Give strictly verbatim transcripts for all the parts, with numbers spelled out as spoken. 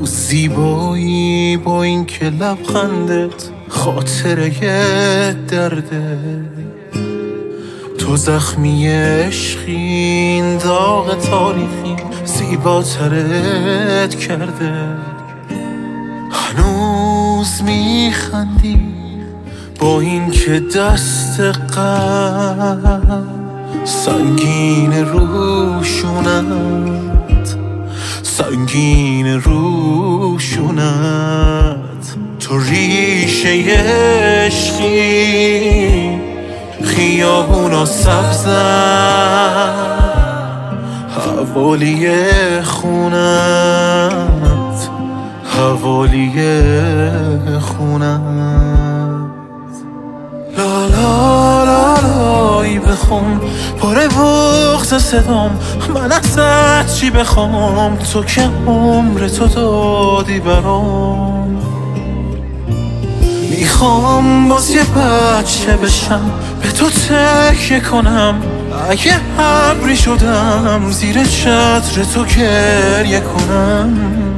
تو زیبایی با این که لبخندت خاطره درده، تو زخمی عشقین داغ تاریخی زیباترت کرده. هنوز میخندی با این که دست غم سنگین روشونت، سنگین روشونت. تو ریشه عشقی خیابونا سبزن، حوالی خونت، حوالی خونت. لا لا لا لایی بخون پاره بغض صدام، من ازت چی بخوام تو که عمر تو دادی برام. میخوام باز یه بچه بشم به تو تکیه کنم، اگه ابری شدم زیر چتر تو گریه کنم.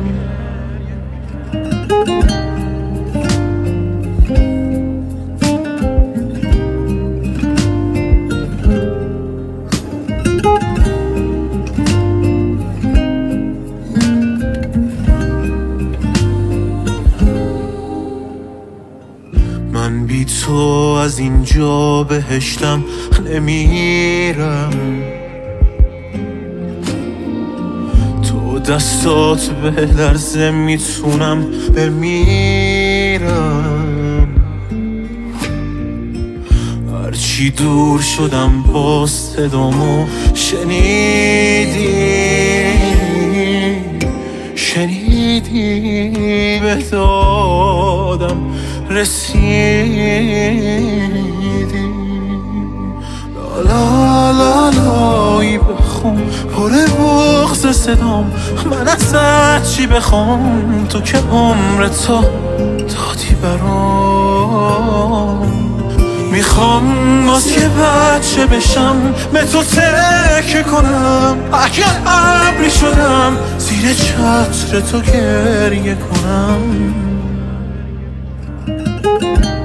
من بی تو از اینجا بهشتم نمیرم، تو دستات به لرزه میتونم بمیرم. هرچی دور شدم باز صدامو شنیدی، شنیدی به دادم رسیدی. لا لا لایی بخون پره بغض صدام، من ازت چی بخوام تو که عمر تو دادی برام. میخوام باز یه بچه بشم به تو تکیه کنم، اگه ابری شدم زیر چتر تو گریه کنم.